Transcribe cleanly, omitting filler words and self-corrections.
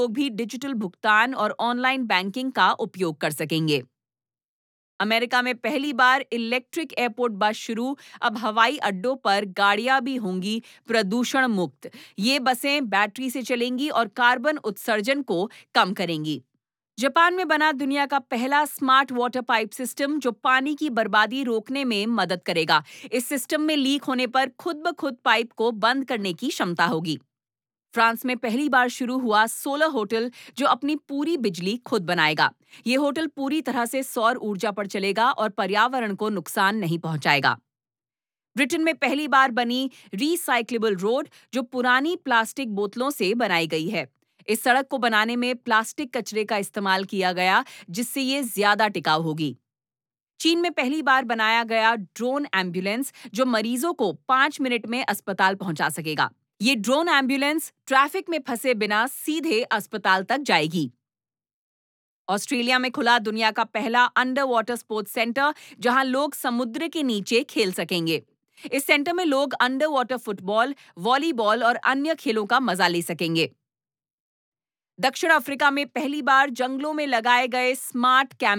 लोग भी डिजिटल भुगतान और ऑनलाइन बैंकिंग का उपयोग कर सकेंगे। अमेरिका में पहली बार इलेक्ट्रिक एयरपोर्ट बस शुरू। अब हवाई अड्डों पर गाड़ियां भी होंगी प्रदूषण मुक्त। ये बसें बैटरी से चलेंगी और कार्बन उत्सर्जन को कम करेंगी। जापान में बना दुनिया का पहला स्मार्ट वाटर पाइप सिस्टम जो पानी की बर्बादी रोकने में मदद करेगा। इस सिस्टम में लीक होने पर खुद ब खुद पाइप को बंद करने की क्षमता होगी। फ्रांस में पहली बार शुरू हुआ सोलर होटल जो अपनी पूरी बिजली खुद बनाएगा। ये होटल पूरी तरह से सौर ऊर्जा पर चलेगा और पर्यावरण को नुकसान नहीं पहुंचाएगा। ब्रिटेन में पहली बार बनी रिसाइक्लेबल रोड जो पुरानी प्लास्टिक बोतलों से बनाई गई है। इस सड़क को बनाने में प्लास्टिक कचरे का इस्तेमाल किया गया जिससे ये ज्यादा टिकाऊ होगी। चीन में पहली बार बनाया गया ड्रोन एम्बुलेंस जो मरीजों को 5 मिनट में अस्पताल पहुंचा सकेगा। ये ड्रोन एम्बुलेंस ट्रैफिक में फंसे बिना सीधे अस्पताल तक जाएगी। ऑस्ट्रेलिया में खुला दुनिया का पहला अंडर वाटर स्पोर्ट्स सेंटर जहां लोग समुद्र के नीचे खेल सकेंगे। इस सेंटर में लोग अंडर वाटर फुटबॉल, वॉलीबॉल और अन्य खेलों का मजा ले सकेंगे। दक्षिण अफ्रीका में पहली बार जंगलों में लगाए गए स्मार्ट कैमरे